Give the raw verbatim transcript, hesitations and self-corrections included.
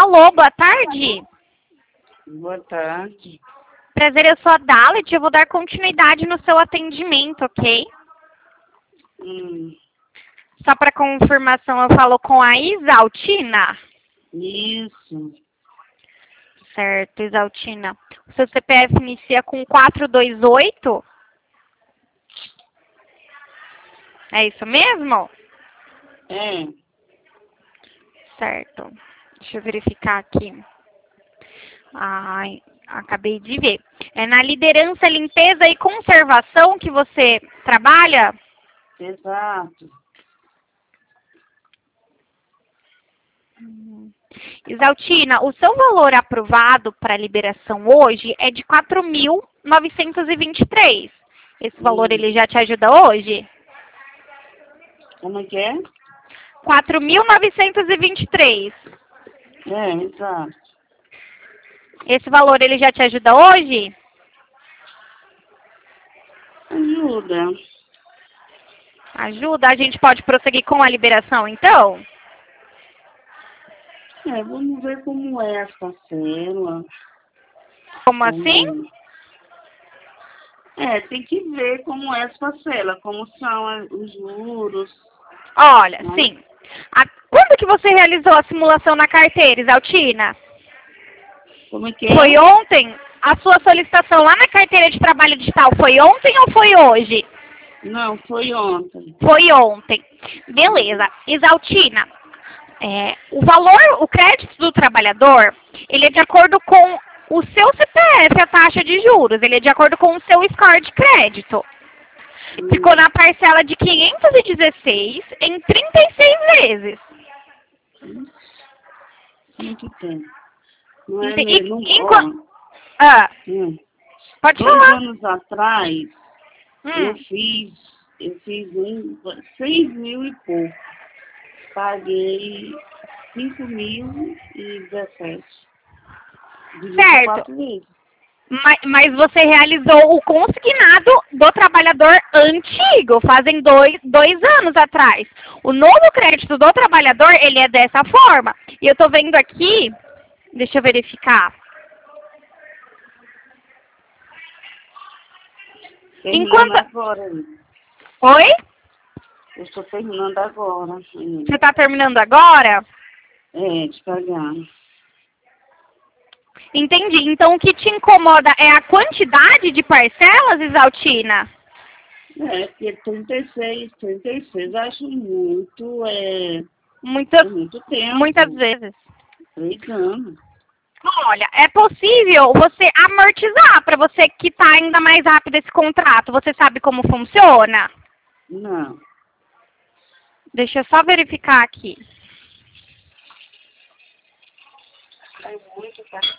Alô, boa tarde. Boa tarde. Prazer, eu sou a Dalet, eu vou dar continuidade no seu atendimento, ok? Hum, Só para confirmação, eu falo com a Isaltina. isso. Certo, Isaltina. O seu C P F inicia com quatro dois oito? É isso mesmo? É, Certo. Deixa eu verificar aqui. Ai, acabei de ver. É na liderança, limpeza e conservação que você trabalha? exato. Isaltina, o seu valor aprovado para liberação hoje é de quatro mil novecentos e vinte e três. Esse valor Hum, ele já te ajuda hoje? como é que é? quatro mil novecentos e vinte e três. É, exato. Esse valor ele já te ajuda hoje? Ajuda. Ajuda? A gente pode prosseguir com a liberação, então? É, vamos ver como é a parcela. Como assim? Como... É, tem que ver como é a parcela, como são a- os juros, Olha, né? sim. A- quando que você realizou a simulação na carteira, Isaltina? Como é que é? Foi ontem? A sua solicitação lá na carteira de trabalho digital foi ontem ou foi hoje? Não, foi ontem. Foi ontem. Beleza. Isaltina, é, o valor, o crédito do trabalhador, ele é de acordo com o seu C P F, a taxa de juros. Ele é de acordo com o seu score de crédito. Ficou Hum, na parcela de quinhentos e dezesseis em trinta e seis vezes. muito tempo. Não é Ente- E, mesmo? enqua- Ó, ah, hum, pode dois falar. anos atrás, eu Hum, fiz, eu fiz um, seis mil e pouco. Paguei cinco mil e dezessete. Dividi por certo. quatro vezes. Mas, mas você realizou o consignado do trabalhador antigo, fazem dois, dois anos atrás. O novo crédito do trabalhador, ele é dessa forma. E eu estou vendo aqui, deixa eu verificar. Terminando Enquanto... agora. Oi? Eu estou terminando agora. Hum. Você está terminando agora? É, de pagar. Entendi. Então, o que te incomoda é a quantidade de parcelas, Isaltina? É, porque trinta e seis, trinta e seis, acho muito, é, Muitas, é muito tempo. muitas vezes. Três anos. Olha, é possível você amortizar para você quitar ainda mais rápido esse contrato. Você sabe como funciona? Não. Deixa eu só verificar aqui. É muito, tá?